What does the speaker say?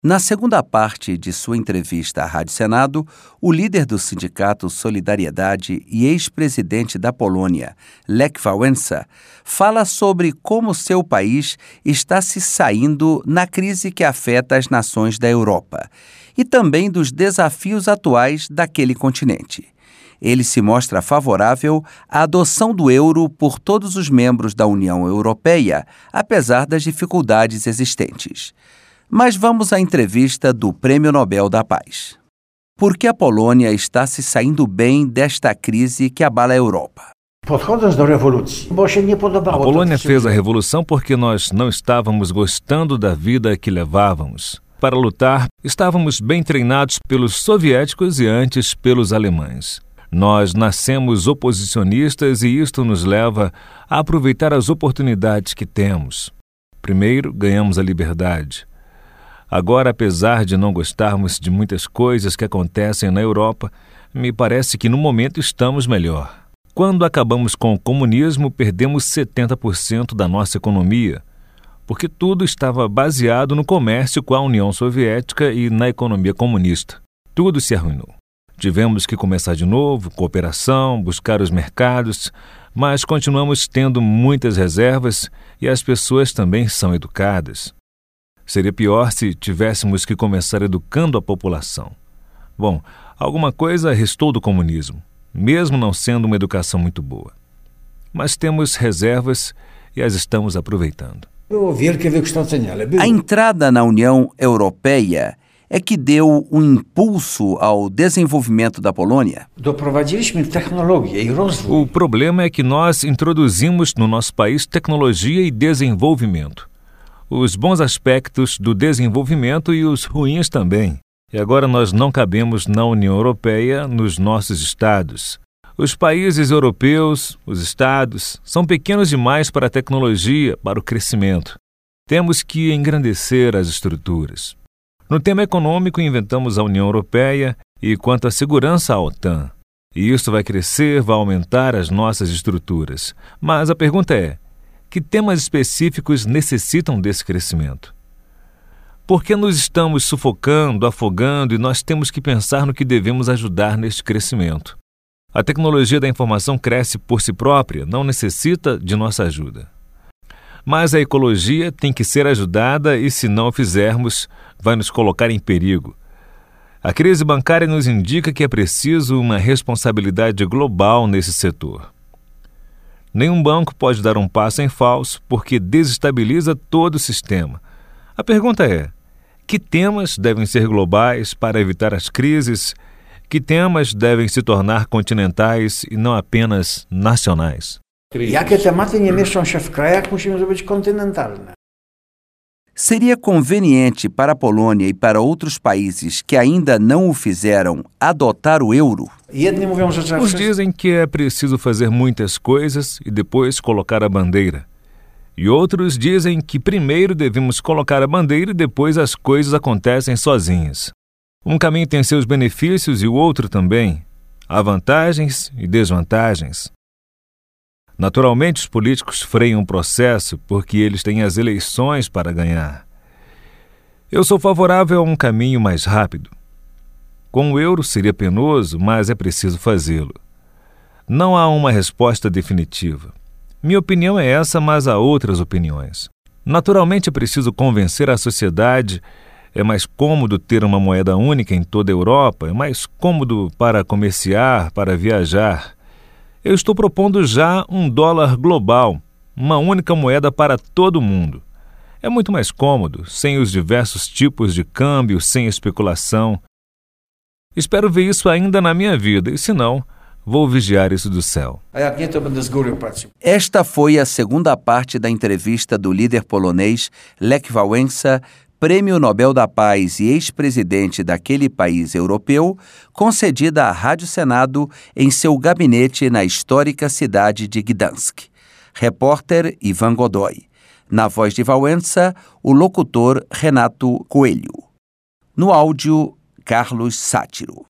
Na segunda parte de sua entrevista à Rádio Senado, o líder do sindicato Solidariedade e ex-presidente da Polônia, Lech Wałęsa, fala sobre como seu país está se saindo na crise que afeta as nações da Europa e também dos desafios atuais daquele continente. Ele se mostra favorável à adoção do euro por todos os membros da União Europeia, apesar das dificuldades existentes. Mas vamos à entrevista do Prêmio Nobel da Paz. Por que a Polônia está se saindo bem desta crise que abala a Europa? A Polônia fez a revolução porque nós não estávamos gostando da vida que levávamos. Para lutar, estávamos bem treinados pelos soviéticos e antes pelos alemães. Nós nascemos oposicionistas e isto nos leva a aproveitar as oportunidades que temos. Primeiro, ganhamos a liberdade. Agora, apesar de não gostarmos de muitas coisas que acontecem na Europa, me parece que no momento estamos melhor. Quando acabamos com o comunismo, perdemos 70% da nossa economia, porque tudo estava baseado no comércio com a União Soviética e na economia comunista. Tudo se arruinou. Tivemos que começar de novo, cooperação, buscar os mercados, mas continuamos tendo muitas reservas e as pessoas também são educadas. Seria pior se tivéssemos que começar educando a população. Bom, alguma coisa restou do comunismo, mesmo não sendo uma educação muito boa. Mas temos reservas e as estamos aproveitando. A entrada na União Europeia é que deu um impulso ao desenvolvimento da Polônia? O problema é que nós introduzimos no nosso país tecnologia e desenvolvimento. Os bons aspectos do desenvolvimento e os ruins também. E agora nós não cabemos na União Europeia nos nossos estados. Os países europeus, os estados, são pequenos demais para a tecnologia, para o crescimento. Temos que engrandecer as estruturas. No tema econômico, inventamos a União Europeia e, quanto à segurança, a OTAN. E isso vai crescer, vai aumentar as nossas estruturas. Mas a pergunta é: que temas específicos necessitam desse crescimento? Por que nos estamos sufocando, afogando e nós temos que pensar no que devemos ajudar neste crescimento? A tecnologia da informação cresce por si própria, não necessita de nossa ajuda. Mas a ecologia tem que ser ajudada e, se não o fizermos, vai nos colocar em perigo. A crise bancária nos indica que é preciso uma responsabilidade global nesse setor. Nenhum banco pode dar um passo em falso porque desestabiliza todo o sistema. A pergunta é: que temas devem ser globais para evitar as crises? Que temas devem se tornar continentais e não apenas nacionais? Seria conveniente para a Polônia e para outros países que ainda não o fizeram adotar o euro? Uns dizem que é preciso fazer muitas coisas e depois colocar a bandeira. E outros dizem que primeiro devemos colocar a bandeira e depois as coisas acontecem sozinhas. Um caminho tem seus benefícios e o outro também. Há vantagens e desvantagens. Naturalmente, os políticos freiam o processo porque eles têm as eleições para ganhar. Eu sou favorável a um caminho mais rápido. Com o euro seria penoso, mas é preciso fazê-lo. Não há uma resposta definitiva. Minha opinião é essa, mas há outras opiniões. Naturalmente é preciso convencer a sociedade. É mais cômodo ter uma moeda única em toda a Europa, é mais cômodo para comerciar, para viajar. Eu estou propondo já um dólar global, uma única moeda para todo mundo. É muito mais cômodo, sem os diversos tipos de câmbio, sem especulação. Espero ver isso ainda na minha vida, e se não, vou vigiar isso do céu. Esta foi a segunda parte da entrevista do líder polonês Lech Wałęsa, Prêmio Nobel da Paz e ex-presidente daquele país europeu, concedida à Rádio Senado em seu gabinete na histórica cidade de Gdansk. Repórter Ivan Godoy. Na voz de Wałęsa, o locutor Renato Coelho. No áudio, Carlos Sátiro.